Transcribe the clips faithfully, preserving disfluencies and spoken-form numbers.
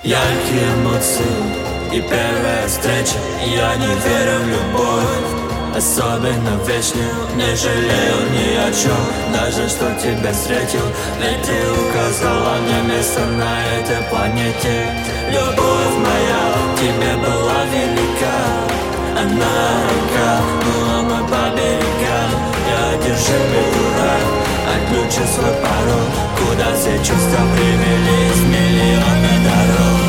Яркие эмоции и первая встреча. Я не верю в любовь, особенно вечную. Не жалею ни о чем, даже что тебя встретил. Ведь ты указала мне место на этой планете. Любовь моя тебе была велика. Она река, ну а мы по берегам. Я одержимый дурак, отключу свой пароль, куда все чувства привели из миллиона дорог.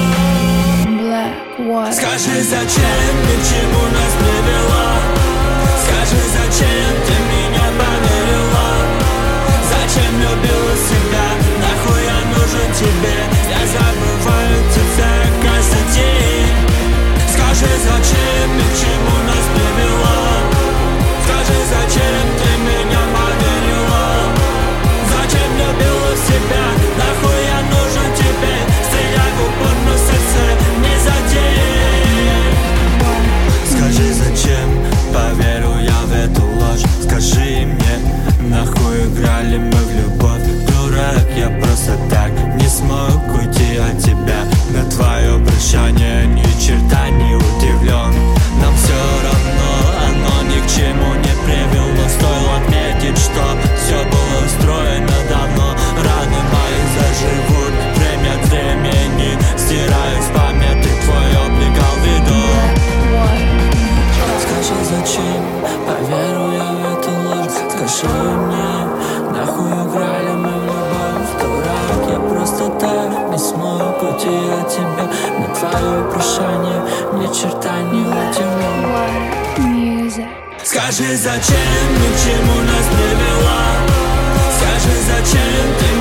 Скажи, зачем ты к чему нас привела? Скажи, зачем ты меня поверила? Зачем любила себя? Нахуй я нужен тебе? Я забываю тебя каждый день. Скажи, зачем и к чему нас привела? Скажи, зачем ты меня поверила? Зачем любила себя? Нахуй я нужен тебе? Стреляй в упор, но сердце не задень. Скажи, зачем поверю я в эту ложь? Скажи мне, нахуй играли мы в любовь? Дурак, я просто так не смог уйти от тебя. На твое прощание ни черта не удивлен. Нам все равно, оно ни к чему не привело. Стоило отметить, что все было устроено давно. Раны мои заживут время от времени. Стираю с памяти твой облик алвидо. Скажи, зачем поверю я в эту ложь? Скажи мне, нахуй играли мы в любовь? Дурак, я просто так не смог уйти от тебя. На твое прощание ни черта не удивлен. Скажи, зачем, ни к чему нас привела? Скажи, зачем ты